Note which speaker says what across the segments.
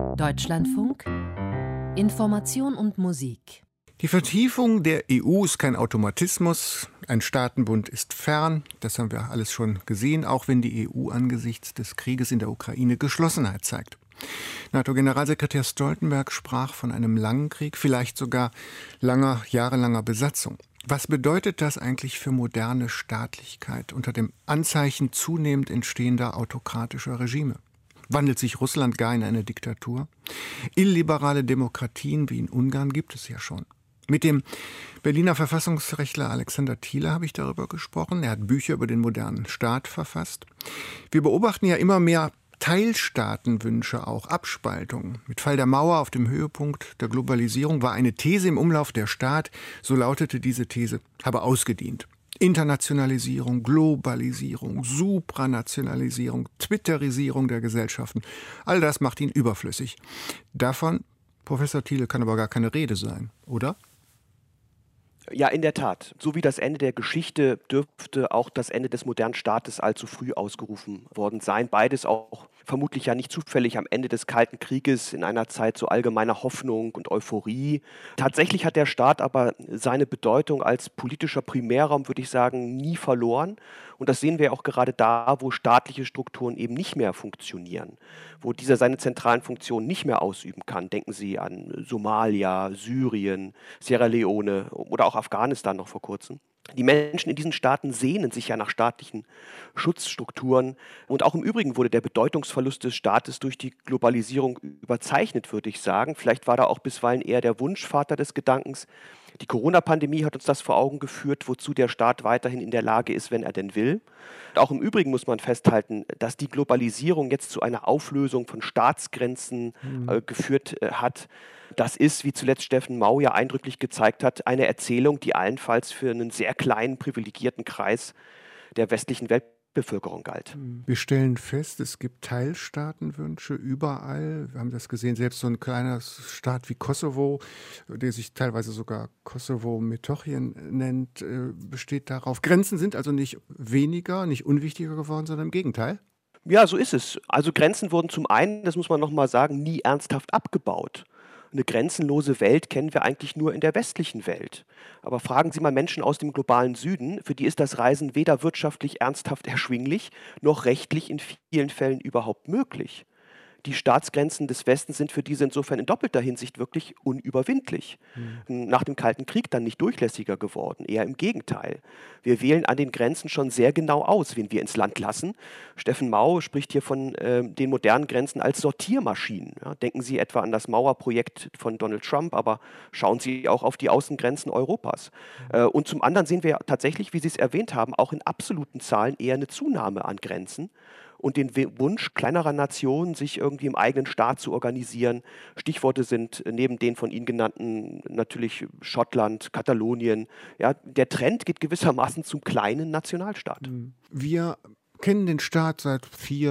Speaker 1: Deutschlandfunk Information und Musik.
Speaker 2: Die Vertiefung der EU ist kein Automatismus, ein Staatenbund ist fern, das haben wir alles schon gesehen, auch wenn die EU angesichts des Krieges in der Ukraine Geschlossenheit zeigt. NATO-Generalsekretär Stoltenberg sprach von einem langen Krieg, vielleicht sogar jahrelanger Besatzung. Was bedeutet das eigentlich für moderne Staatlichkeit unter dem Anzeichen zunehmend entstehender autokratischer Regime? Wandelt sich Russland gar in eine Diktatur? Illiberale Demokratien wie in Ungarn gibt es ja schon. Mit dem Berliner Verfassungsrechtler Alexander Thiele habe ich darüber gesprochen. Er hat Bücher über den modernen Staat verfasst. Wir beobachten ja immer mehr Teilstaatenwünsche, auch Abspaltungen. Mit Fall der Mauer auf dem Höhepunkt der Globalisierung war eine These im Umlauf: Der Staat, so lautete diese These, habe ausgedient. Internationalisierung, Globalisierung, Supranationalisierung, Twitterisierung der Gesellschaften. All das macht ihn überflüssig. Davon, Professor Thiele, kann aber gar keine Rede sein, oder?
Speaker 3: Ja, in der Tat. So wie das Ende der Geschichte dürfte auch das Ende des modernen Staates allzu früh ausgerufen worden sein. Beides auch vermutlich ja nicht zufällig am Ende des Kalten Krieges in einer Zeit so allgemeiner Hoffnung und Euphorie. Tatsächlich hat der Staat aber seine Bedeutung als politischer Primärraum, würde ich sagen, nie verloren. Und das sehen wir auch gerade da, wo staatliche Strukturen eben nicht mehr funktionieren, wo dieser seine zentralen Funktionen nicht mehr ausüben kann. Denken Sie an Somalia, Syrien, Sierra Leone oder auch Afghanistan noch vor kurzem. Die Menschen in diesen Staaten sehnen sich ja nach staatlichen Schutzstrukturen. Und auch im Übrigen wurde der Bedeutungsverlust des Staates durch die Globalisierung überzeichnet, würde ich sagen. Vielleicht war da auch bisweilen eher der Wunschvater des Gedankens. Die Corona-Pandemie hat uns das vor Augen geführt, wozu der Staat weiterhin in der Lage ist, wenn er denn will. Und auch im Übrigen muss man festhalten, dass die Globalisierung jetzt zu einer Auflösung von Staatsgrenzen geführt hat. Das ist, wie zuletzt Steffen Mau ja eindrücklich gezeigt hat, eine Erzählung, die allenfalls für einen sehr kleinen, privilegierten Kreis der westlichen Weltbevölkerung galt.
Speaker 2: Wir stellen fest, es gibt Teilstaatenwünsche überall. Wir haben das gesehen, selbst so ein kleiner Staat wie Kosovo, der sich teilweise sogar Kosovo-Metochien nennt, besteht darauf. Grenzen sind also nicht weniger, nicht unwichtiger geworden, sondern im Gegenteil.
Speaker 3: Ja, so ist es. Also Grenzen wurden zum einen, das muss man nochmal sagen, nie ernsthaft abgebaut. Eine grenzenlose Welt kennen wir eigentlich nur in der westlichen Welt. Aber fragen Sie mal Menschen aus dem globalen Süden, für die ist das Reisen weder wirtschaftlich ernsthaft erschwinglich, noch rechtlich in vielen Fällen überhaupt möglich. Die Staatsgrenzen des Westens sind für diese insofern in doppelter Hinsicht wirklich unüberwindlich. Nach dem Kalten Krieg dann nicht durchlässiger geworden, eher im Gegenteil. Wir wählen an den Grenzen schon sehr genau aus, wen wir ins Land lassen. Steffen Mau spricht hier von den modernen Grenzen als Sortiermaschinen. Ja, denken Sie etwa an das Mauerprojekt von Donald Trump, aber schauen Sie auch auf die Außengrenzen Europas. Und zum anderen sehen wir tatsächlich, wie Sie es erwähnt haben, auch in absoluten Zahlen eher eine Zunahme an Grenzen und den Wunsch kleinerer Nationen, sich irgendwie im eigenen Staat zu organisieren. Stichworte sind neben den von Ihnen genannten natürlich Schottland, Katalonien. Ja, der Trend geht gewissermaßen zum kleinen Nationalstaat.
Speaker 2: Wir kennen den Staat seit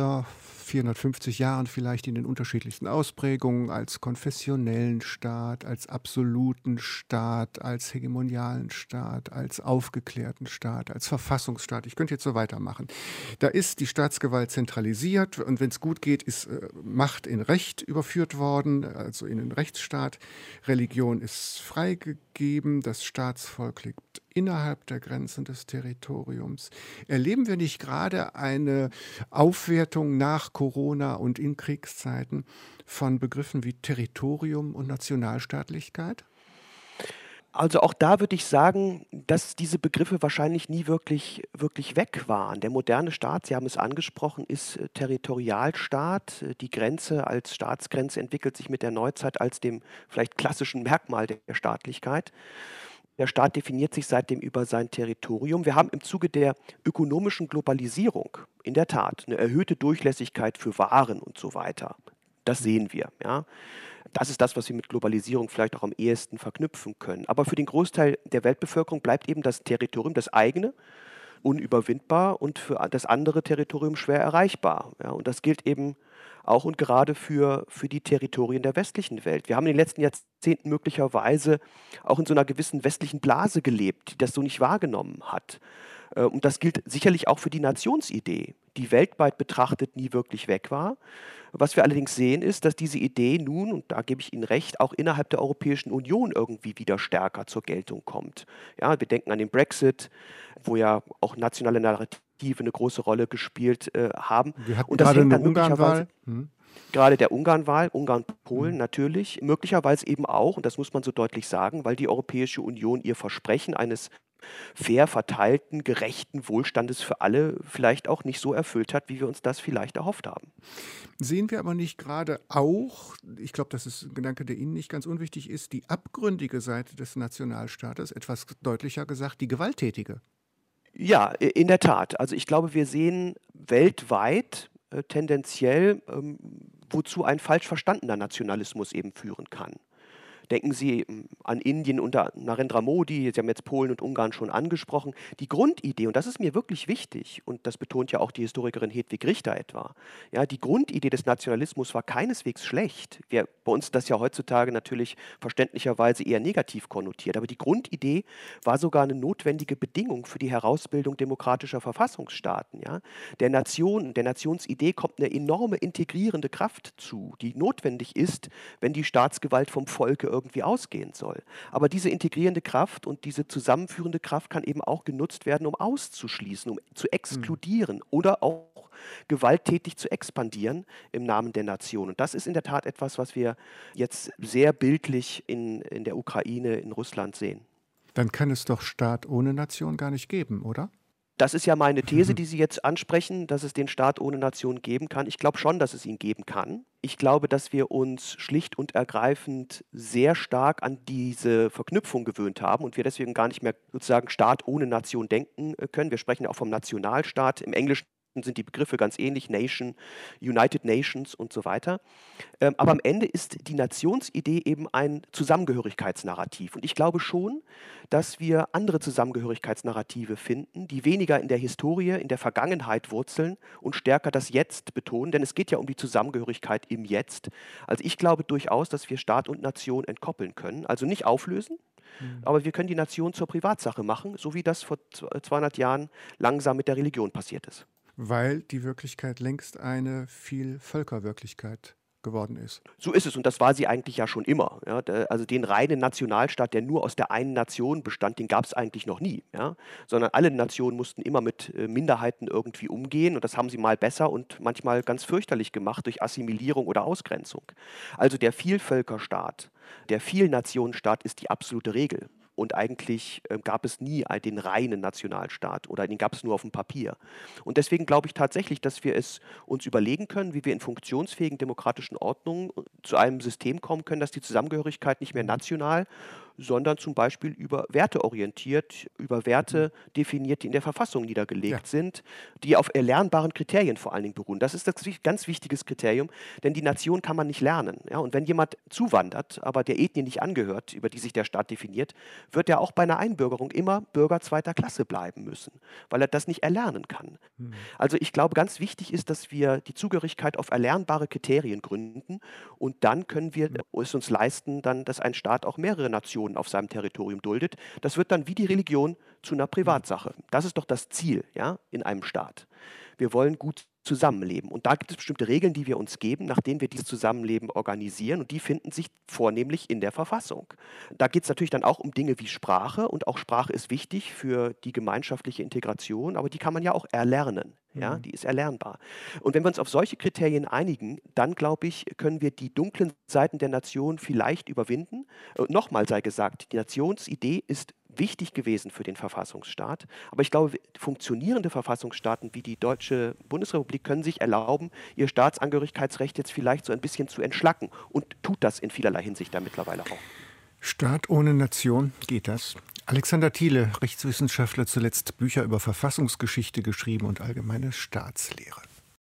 Speaker 2: 450 Jahren vielleicht in den unterschiedlichsten Ausprägungen als konfessionellen Staat, als absoluten Staat, als hegemonialen Staat, als aufgeklärten Staat, als Verfassungsstaat. Ich könnte jetzt so weitermachen. Da ist die Staatsgewalt zentralisiert und wenn es gut geht, ist Macht in Recht überführt worden, also in den Rechtsstaat. Religion ist freigegeben, das Staatsvolk liegt innerhalb der Grenzen des Territoriums. Erleben wir nicht gerade eine Aufwertung nach Corona und in Kriegszeiten von Begriffen wie Territorium und Nationalstaatlichkeit?
Speaker 3: Also auch da würde ich sagen, dass diese Begriffe wahrscheinlich nie wirklich weg waren. Der moderne Staat, Sie haben es angesprochen, ist Territorialstaat. Die Grenze als Staatsgrenze entwickelt sich mit der Neuzeit als dem vielleicht klassischen Merkmal der Staatlichkeit. Der Staat definiert sich seitdem über sein Territorium. Wir haben im Zuge der ökonomischen Globalisierung in der Tat eine erhöhte Durchlässigkeit für Waren und so weiter. Das sehen wir. Ja. Das ist das, was wir mit Globalisierung vielleicht auch am ehesten verknüpfen können. Aber für den Großteil der Weltbevölkerung bleibt eben das Territorium, das eigene, unüberwindbar und für das andere Territorium schwer erreichbar. Ja. Und das gilt eben auch und gerade für die Territorien der westlichen Welt. Wir haben in den letzten Jahrzehnten möglicherweise auch in so einer gewissen westlichen Blase gelebt, die das so nicht wahrgenommen hat. Und das gilt sicherlich auch für die Nationsidee, die weltweit betrachtet nie wirklich weg war. Was wir allerdings sehen, ist, dass diese Idee nun, und da gebe ich Ihnen recht, auch innerhalb der Europäischen Union irgendwie wieder stärker zur Geltung kommt. Ja, wir denken an den Brexit, wo ja auch nationale Narrative eine große Rolle gespielt haben.
Speaker 2: Wir hatten
Speaker 3: Und das
Speaker 2: gerade
Speaker 3: hängt
Speaker 2: eine
Speaker 3: dann möglicherweise
Speaker 2: Ungarnwahl.
Speaker 3: gerade der Ungarnwahl, Ungarn-Polen natürlich, möglicherweise eben auch, und das muss man so deutlich sagen, weil die Europäische Union ihr Versprechen eines fair verteilten, gerechten Wohlstandes für alle vielleicht auch nicht so erfüllt hat, wie wir uns das vielleicht erhofft haben.
Speaker 2: Sehen wir aber nicht gerade auch, ich glaube, das ist ein Gedanke, der Ihnen nicht ganz unwichtig ist, die abgründige Seite des Nationalstaates, etwas deutlicher gesagt, die gewalttätige?
Speaker 3: Ja, in der Tat. Also ich glaube, wir sehen weltweit tendenziell, wozu ein falsch verstandener Nationalismus eben führen kann. Denken Sie an Indien unter Narendra Modi, Sie haben jetzt Polen und Ungarn schon angesprochen. Die Grundidee, und das ist mir wirklich wichtig, und das betont ja auch die Historikerin Hedwig Richter etwa, ja, die Grundidee des Nationalismus war keineswegs schlecht. Bei uns ist das ja heutzutage natürlich verständlicherweise eher negativ konnotiert, aber die Grundidee war sogar eine notwendige Bedingung für die Herausbildung demokratischer Verfassungsstaaten. Ja. Der Nationsidee kommt eine enorme integrierende Kraft zu, die notwendig ist, wenn die Staatsgewalt vom Volke irgendwie ausgehen soll. Aber diese integrierende Kraft und diese zusammenführende Kraft kann eben auch genutzt werden, um auszuschließen, um zu exkludieren oder auch gewalttätig zu expandieren im Namen der Nation. Und das ist in der Tat etwas, was wir jetzt sehr bildlich in der Ukraine, in Russland sehen.
Speaker 2: Dann kann es doch Staat ohne Nation gar nicht geben, oder?
Speaker 3: Das ist ja meine These, die Sie jetzt ansprechen, dass es den Staat ohne Nation geben kann. Ich glaube schon, dass es ihn geben kann. Ich glaube, dass wir uns schlicht und ergreifend sehr stark an diese Verknüpfung gewöhnt haben und wir deswegen gar nicht mehr sozusagen Staat ohne Nation denken können. Wir sprechen ja auch vom Nationalstaat. Im Englischen sind die Begriffe ganz ähnlich, Nation, United Nations und so weiter. Aber am Ende ist die Nationsidee eben ein Zusammengehörigkeitsnarrativ. Und ich glaube schon, dass wir andere Zusammengehörigkeitsnarrative finden, die weniger in der Historie, in der Vergangenheit wurzeln und stärker das Jetzt betonen. Denn es geht ja um die Zusammengehörigkeit im Jetzt. Also ich glaube durchaus, dass wir Staat und Nation entkoppeln können. Also nicht auflösen, aber wir können die Nation zur Privatsache machen, so wie das vor 200 Jahren langsam mit der Religion passiert ist.
Speaker 2: Weil die Wirklichkeit längst eine Vielvölkerwirklichkeit geworden ist.
Speaker 3: So ist es und das war sie eigentlich ja schon immer. Ja. Also den reinen Nationalstaat, der nur aus der einen Nation bestand, den gab es eigentlich noch nie. Ja. Sondern alle Nationen mussten immer mit Minderheiten irgendwie umgehen und das haben sie mal besser und manchmal ganz fürchterlich gemacht durch Assimilierung oder Ausgrenzung. Also der Vielvölkerstaat, der Vielnationenstaat ist die absolute Regel. Und eigentlich gab es nie den reinen Nationalstaat oder den gab es nur auf dem Papier. Und deswegen glaube ich tatsächlich, dass wir es uns überlegen können, wie wir in funktionsfähigen demokratischen Ordnungen zu einem System kommen können, dass die Zusammengehörigkeit nicht mehr national, sondern zum Beispiel über Werte orientiert, über Werte definiert, die in der Verfassung niedergelegt sind, die auf erlernbaren Kriterien vor allen Dingen beruhen. Das ist das ganz wichtiges Kriterium, denn die Nation kann man nicht lernen. Ja? Und wenn jemand zuwandert, aber der Ethnie nicht angehört, über die sich der Staat definiert, wird er auch bei einer Einbürgerung immer Bürger zweiter Klasse bleiben müssen, weil er das nicht erlernen kann. Also ich glaube, ganz wichtig ist, dass wir die Zugehörigkeit auf erlernbare Kriterien gründen und dann können wir es uns leisten, dann, dass ein Staat auch mehrere Nationen auf seinem Territorium duldet. Das wird dann wie die Religion zu einer Privatsache. Das ist doch das Ziel, ja, in einem Staat. Wir wollen gut zusammenleben. Und da gibt es bestimmte Regeln, die wir uns geben, nachdem wir dieses Zusammenleben organisieren. Und die finden sich vornehmlich in der Verfassung. Da geht es natürlich dann auch um Dinge wie Sprache. Und auch Sprache ist wichtig für die gemeinschaftliche Integration. Aber die kann man ja auch erlernen. Ja, die ist erlernbar. Und wenn wir uns auf solche Kriterien einigen, dann, glaube ich, können wir die dunklen Seiten der Nation vielleicht überwinden. Und nochmal sei gesagt, die Nationsidee ist wichtig gewesen für den Verfassungsstaat. Aber ich glaube, funktionierende Verfassungsstaaten wie die Deutsche Bundesrepublik können sich erlauben, ihr Staatsangehörigkeitsrecht jetzt vielleicht so ein bisschen zu entschlacken und tut das in vielerlei Hinsicht da mittlerweile auch.
Speaker 2: Staat ohne Nation, geht das? Alexander Thiele, Rechtswissenschaftler, zuletzt Bücher über Verfassungsgeschichte geschrieben und allgemeine Staatslehre.